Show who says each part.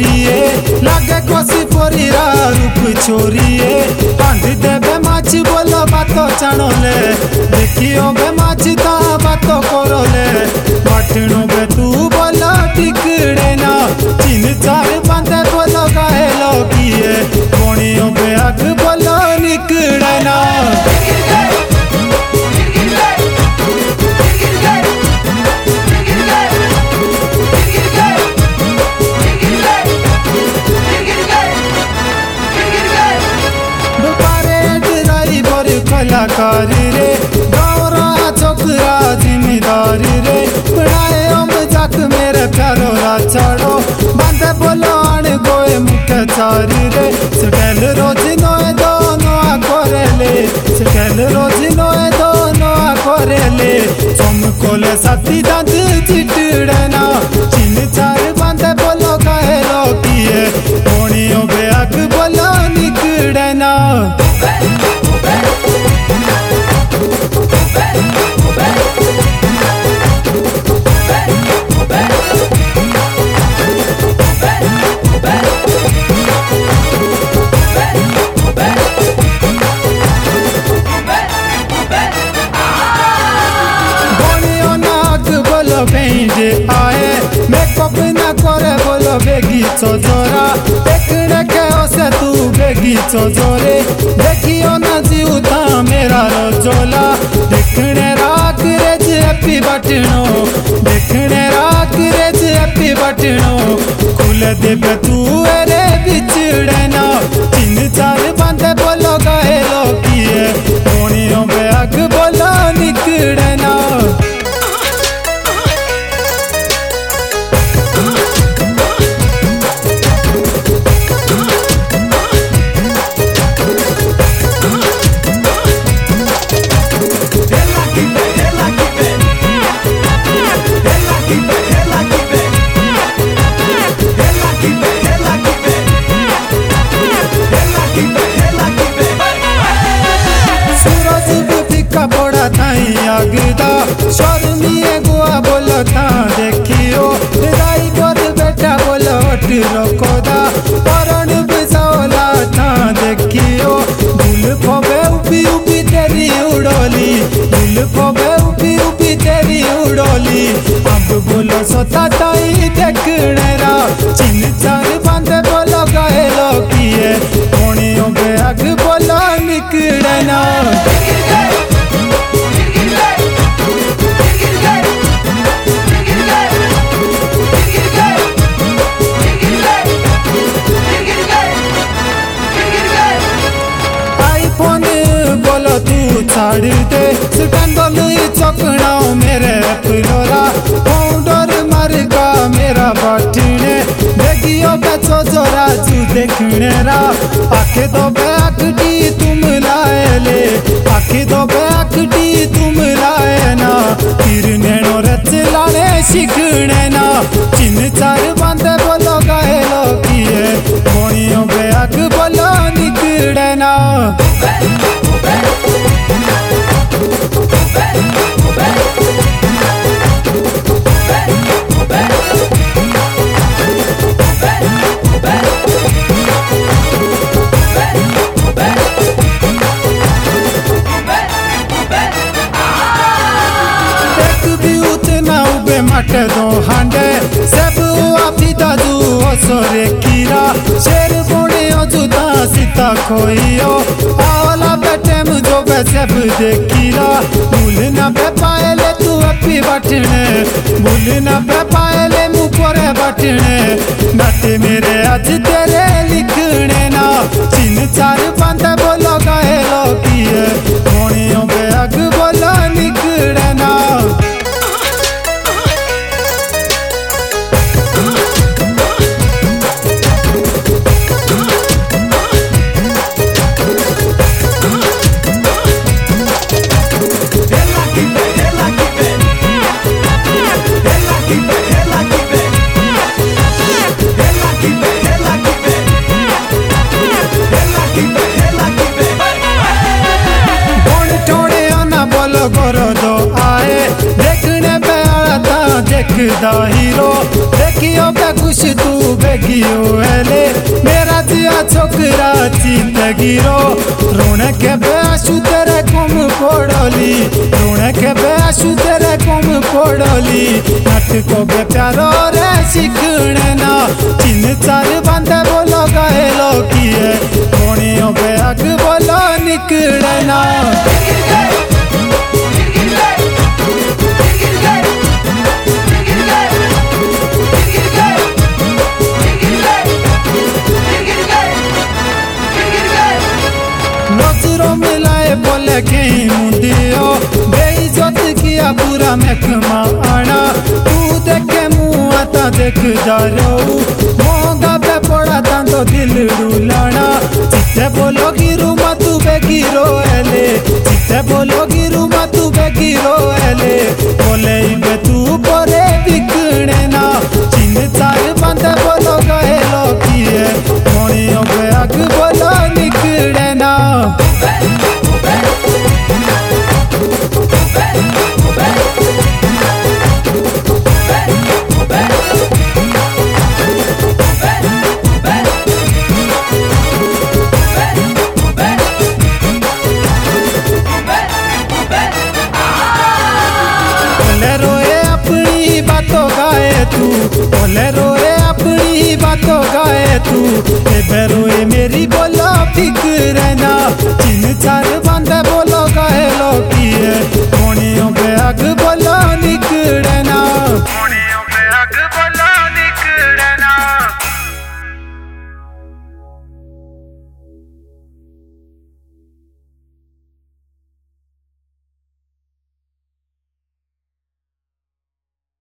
Speaker 1: गोरिए लागे कोसी पोरीरा रूप छोरिए बांध देबे माछी बोलो बातो चाणोले देखियो बे माछी ता बातो कोरोले बाटणो बे तू बोलो टिकड़े ना चिन चार बांधे बोलो गाहेलो किए कोणियो बे आग बोलो निकड़े ना कलाकारी रे गौरा छोकरा जिम्मेदारी रे बनाए मजाक मेरे प्यारो राछड़ो बांधे बोलो आण गोए मुख्य चारी रे सकल रोज नोए दोनों कोरेले सकल रोज नोए दोनों कोरेले चमकोले साथी दांत चिटड़े ना चिन चार बांधे बोलो कहेलो किए कोणियों बे आग बोलो निकड़े ना भेंजे आए मेकअप न करे बोलो बेगी चोजोरा देखने के ओसे तू बेगी चोजोरे देखियो ना जीवता मेरा रोजोला देखने राख रेज हैप्पी बटनो देखने राख रेज हैप्पी बटनो खुल देबे तू रे बिछड़े ना चिन चार बांधे बोलो गाहेलो किए कोणियों बे आग बोलो निकड़े ना बड़ा थाई आगदा शर्मिए गुआ बोलो था देखियो राई पर बेटा बोलो हट रखोदा परण बिसाओला था देखियो दिल खोबे उबी उबी तेरी उड़ोली दिल खोबे उबी उबी तेरी उड़ोली अब बोलो सोता ताई देखने रा चिन चार बांधे बोलो गाहेलो किए कोणियों बे आग बोलो निकड़े ना तू छाड़ दे स्टैंडल चौकड़ाओ मेरे पिलोरा पाउडर मार का मेरा बाटने देखियो बेचो जोरा जू देखने रा आखे दो बैकटी तुम लाए ले आखे दो बैकटी तुम लाए ना फिर नैनो रच लाने सीखने ना चिन चार बांधे बोलो गाहेलो किए कोणियों बे आग बोलो निकड़े ना मट दो हांडे सब आफी दादू ओसोरे कीरा शेर बोने जुदा सीता खोइयो आला बेटे मुझो बे सब देखीरा भूल ना पे पाएले तू अपी बटने भूल ना पे पाएले मुँह पोरे बटने नाते मेरे आज तेरे लिखने ना चिन चार बांधे बोलो गाहेलो किए कोणियों बे आग बोलो निकड़े ना
Speaker 2: keep it.
Speaker 1: दिखदा हीरो देखियो बे कुछ तू बेगियो हेले मेरा दिया छोकरा चीत गिरो रोने के बेशु तेरे कुम कोड़ली रोने के बेशु तेरे कुम कोड़ली नाटको बे प्यारो रे शिखणे ना चिन चार बंदे बोलो गायलो किए कोणियों बे अग बोलो निकले ना नजरों मिलाए बोले कहीं मुंडियो बेइज्जत किया पूरा महकमा आना तू देखे मुँह आता देख जा रो मोंगा पे पड़ा था तो दिल रुलाना चित्ते बोलो गिरू तू बेगिरो एले चित्ते बोलो गिरू तू बेगिरो एले बोले बे तू बोले दिखने ना चिन चार बंदे बोलो गए लो किए मोनियों पे अग बोलो निकले ना बातों गाए तू बोले रोए अपनी बातों गाए तू रोए मेरी बोलो फिक्र ना चिन चार बंदे बोलो